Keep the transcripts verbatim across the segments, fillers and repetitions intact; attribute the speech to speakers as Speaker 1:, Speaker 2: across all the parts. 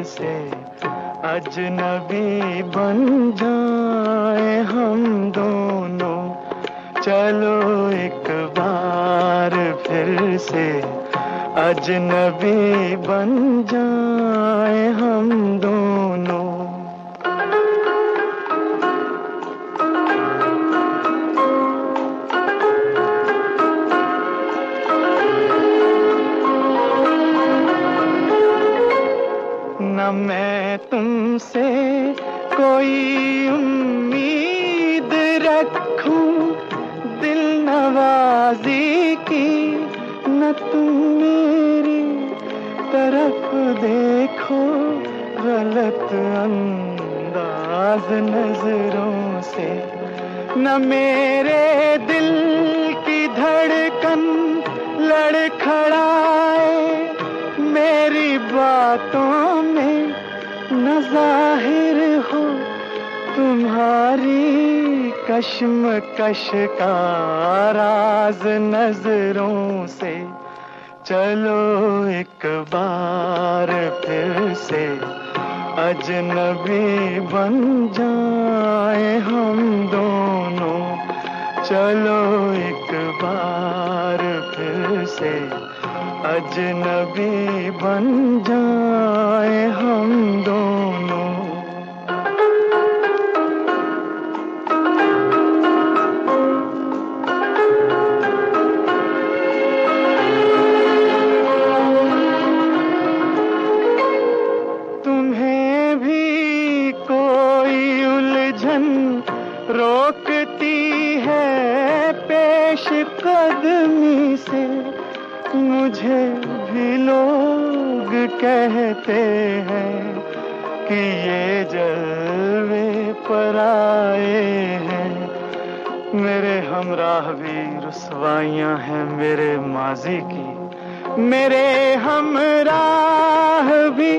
Speaker 1: से अजनबी बन जाए हम दोनों। चलो एक बार फिर से अजनबी बन जाए हम दोनों। न मैं तुमसे कोई उम्मीद रखूं दिल नवाजी की, न तुम मेरी तरफ देखो गलत अंदाज नजरों से। न मेरे दिल की धड़कन लड़खड़ाए मेरी बातों में, न जाहिर हो तुम्हारी कश्मकश का राज नजरों से। चलो एक बार फिर से अजनबी बन जाए हम दोनों। चलो एक बार फिर से अजनबी बन जाए हम दोनों। तुम्हें भी कोई उलझन रोकती है पेश कदमी से, मुझे भी लोग कहते हैं कि ये जलवे पर आए हैं। मेरे हमराह भी रुसवाइयां हैं मेरे माजी की, मेरे हमराह भी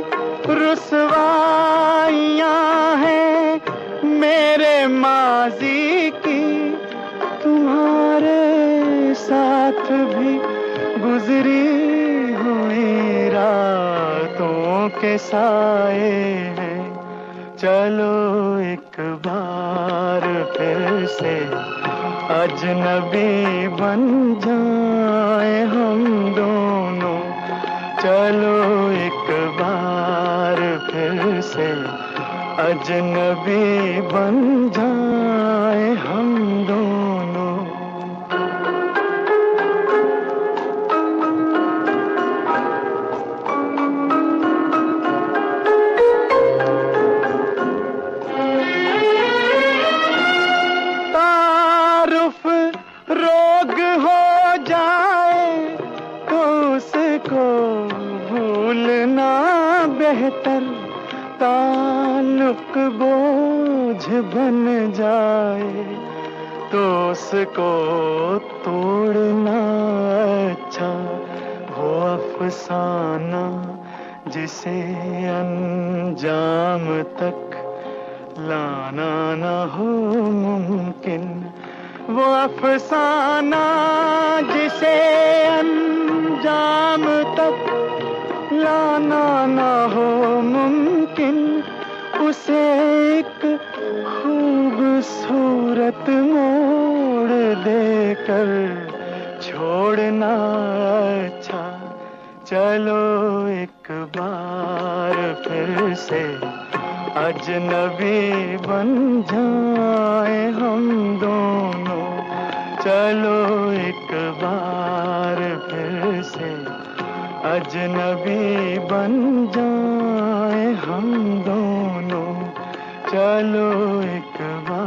Speaker 1: रुसवाइयां हैं मेरे माजी की। तुम्हारे साथ भी गुजरी हुई रातों के साए हैं। चलो एक बार फिर से अजनबी बन जाए हम दोनों। चलो एक बार फिर से अजनबी बन जाए हम दोनों। तारुफ रोग हो जाए तो उसको भूलना बेहतर, ताल्लुक बोझ बन जाए तो उसको तोड़ना अच्छा। वो अफसाना जिसे अंजाम तक लाना न हो मुमकिन, वो अफसाना जिसे अंजाम तक लाना न हो मुमकिन, उसे एक खूबसूरत मोड़ देकर छोड़ना अच्छा। चलो एक बार फिर से अजनबी बन जाए हम दोनों। चलो एक बार फिर से अजनबी बन जाए हम दोनों। चलो एक बार